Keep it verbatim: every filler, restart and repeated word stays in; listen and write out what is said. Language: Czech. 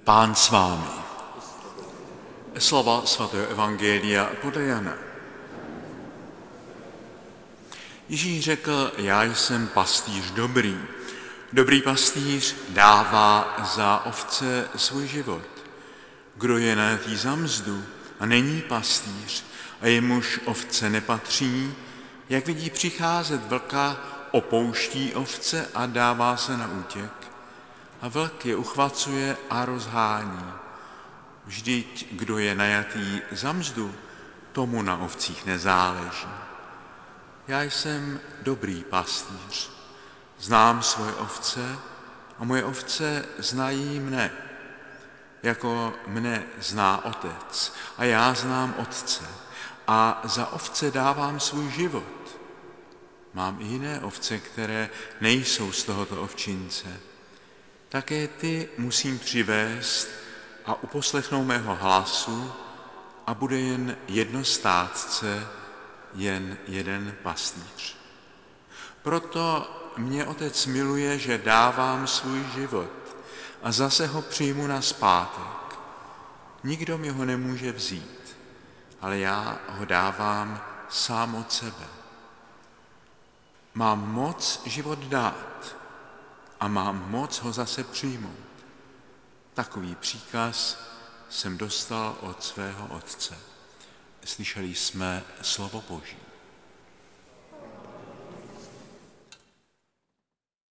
Pán s vámi. Slova svatého evangelia podle Jana. Ježíš řekl, já jsem pastýř dobrý. Dobrý pastýř dává za ovce svůj život. Kdo je najatý za mzdu a není pastýř a jemuž ovce nepatří, jak vidí přicházet vlka, opouští ovce a dává se na útěk. A vlk je uchvacuje a rozhání. Vždyť, kdo je najatý za mzdu, tomu na ovcích nezáleží. Já jsem dobrý pastýř. Znám svoje ovce a moje ovce znají mne, jako mne zná Otec a já znám Otce a za ovce dávám svůj život. Mám i jiné ovce, které nejsou z tohoto ovčince. Také ty musím přivést a uposlechnou mého hlasu a bude jen jedno stádce, jen jeden pastýř. Proto mě Otec miluje, že dávám svůj život a zase ho přijmu nazpátek. Nikdo mi ho nemůže vzít, ale já ho dávám sám od sebe. Mám moc život dát a mám moc ho zase přijmout. Takový příkaz jsem dostal od svého Otce. Slyšeli jsme slovo Boží.